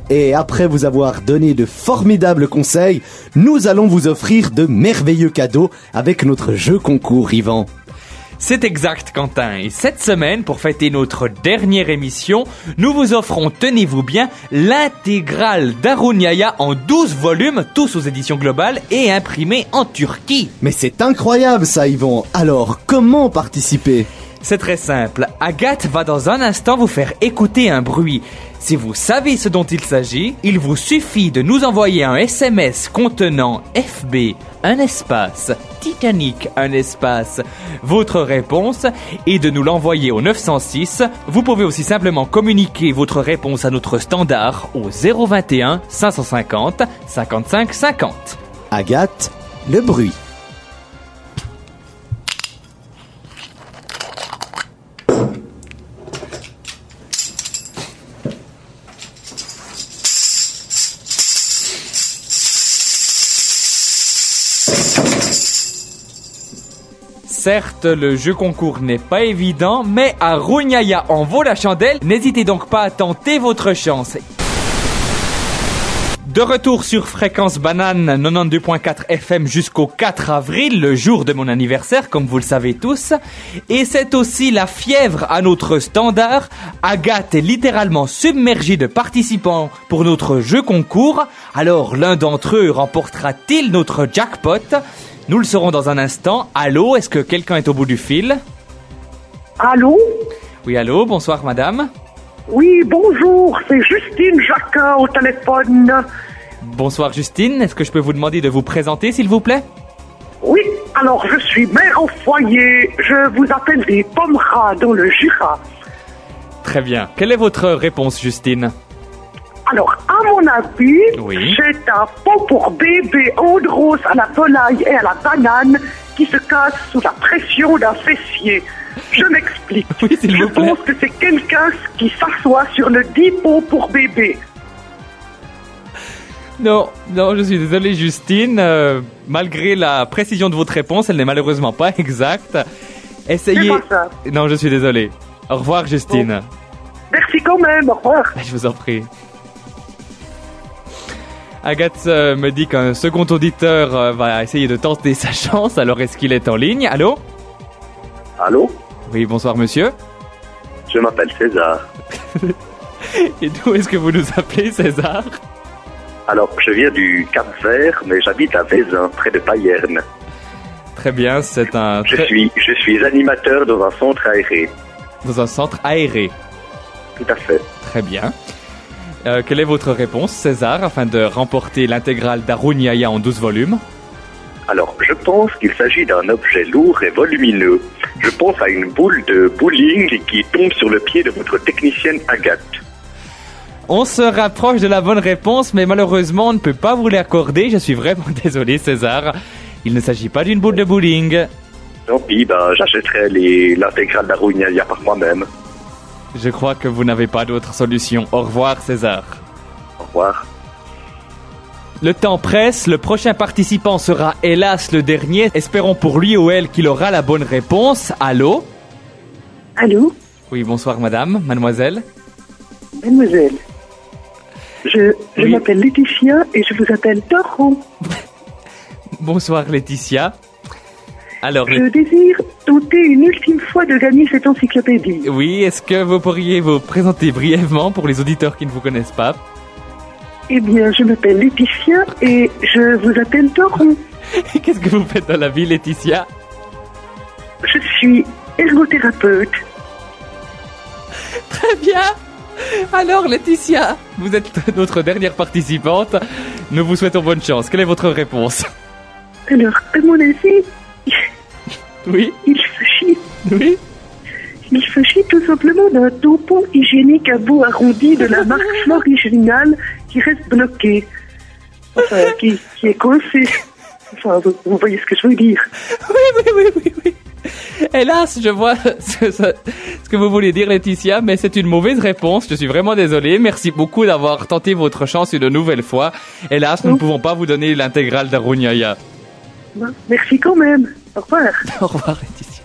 Et après vous avoir donné de formidables conseils, nous allons vous offrir de merveilleux cadeaux avec notre jeu concours, Yvan. C'est exact, Quentin. Et cette semaine, pour fêter notre dernière émission, nous vous offrons, tenez-vous bien, l'intégrale d'Haroun Yahya en 12 volumes, tous aux éditions globales et imprimés en Turquie. Mais c'est incroyable ça, Yvan. Alors, comment participer ? C'est très simple. Agathe va dans un instant vous faire écouter un bruit. Si vous savez ce dont il s'agit, il vous suffit de nous envoyer un SMS contenant FB, un espace, Titanic, un espace, votre réponse et de nous l'envoyer au 906. Vous pouvez aussi simplement communiquer votre réponse à notre standard au 021 550 55 50. Agathe, le bruit. Certes, le jeu concours n'est pas évident, mais Haroun Yahya en vaut la chandelle. N'hésitez donc pas à tenter votre chance. De retour sur Fréquence Banane 92.4 FM jusqu'au 4 avril, le jour de mon anniversaire, comme vous le savez tous. Et c'est aussi la fièvre à notre standard. Agathe est littéralement submergée de participants pour notre jeu concours. Alors, l'un d'entre eux remportera-t-il notre jackpot ? Nous le saurons dans un instant. Allô, est-ce que quelqu'un est au bout du fil ? Allô ? Oui, allô, bonsoir madame. Oui, bonjour, c'est Justine Jacquin au téléphone. Bonsoir Justine, est-ce que je peux vous demander de vous présenter s'il vous plaît ? Oui, alors je suis mère au foyer, je vous appelle des Pommeras dans le Jura. Très bien. Quelle est votre réponse Justine ? Alors, à mon avis, Oui. c'est un pot pour bébé Andros à la volaille et à la banane qui se casse sous la pression d'un fessier. Je m'explique. Oui, s'il Je vous plaît. pense que c'est quelqu'un qui s'assoit sur le dit pot pour bébé. Non, je suis désolé Justine. Malgré la précision de votre réponse, elle n'est malheureusement pas exacte. Essayez... C'est pas ça. Non, je suis désolé. Au revoir Justine. Merci quand même, au revoir. Je vous en prie. Agathe me dit qu'un second auditeur va essayer de tenter sa chance. Alors, est-ce qu'il est en ligne ? Allô ? Allô ? Oui, bonsoir monsieur. Je m'appelle César. Et d'où est-ce que vous nous appelez, César ? Alors, je viens du Cap-Vert, mais j'habite à Vézin, près de Payerne. Très bien, c'est un... Je suis animateur dans un centre aéré. Dans un centre aéré. Tout à fait. Très bien. Quelle est votre réponse, César, afin de remporter l'intégrale d'Haroun Yahya en 12 volumes ? Alors, je pense qu'il s'agit d'un objet lourd et volumineux. Je pense à une boule de bowling qui tombe sur le pied de votre technicienne Agathe. On se rapproche de la bonne réponse, mais malheureusement, on ne peut pas vous l'accorder. Je suis vraiment désolé, César. Il ne s'agit pas d'une boule de bowling. Tant pis, j'achèterai l'intégrale d'Haroun Yahya par moi-même. Je crois que vous n'avez pas d'autre solution. Au revoir, César. Au revoir. Le temps presse, le prochain participant sera hélas le dernier. Espérons pour lui ou elle qu'il aura la bonne réponse. Allô ? Allô ? Oui, bonsoir madame, mademoiselle. Mademoiselle, je Oui. m'appelle Laetitia et je vous appelle Torrent. Bonsoir Laetitia. Alors, Je désire tenter une ultime fois de gagner cette encyclopédie. oui, est-ce que vous pourriez vous présenter brièvement pour les auditeurs qui ne vous connaissent pas ? Eh bien, je m'appelle Laetitia et je vous appelle Torrent. Qu'est-ce que vous faites dans la vie, Laetitia ? Je suis ergothérapeute. Très bien. Alors, Laetitia, vous êtes notre dernière participante. Nous vous souhaitons bonne chance. Quelle est votre réponse ? Alors, à mon avis, Oui, il s'agit tout simplement d'un tampon hygiénique à bout arrondi de la marque Original qui reste bloqué. Enfin, qui est coincé. Enfin, vous voyez ce que je veux dire. Oui. Hélas, je vois ce que vous voulez dire, Laetitia, mais c'est une mauvaise réponse. Je suis vraiment désolé. Merci beaucoup d'avoir tenté votre chance une nouvelle fois. Hélas, nous ne pouvons pas vous donner l'intégrale d'Haroun Yahya. Merci quand même. Au revoir. Au revoir, Laetitia.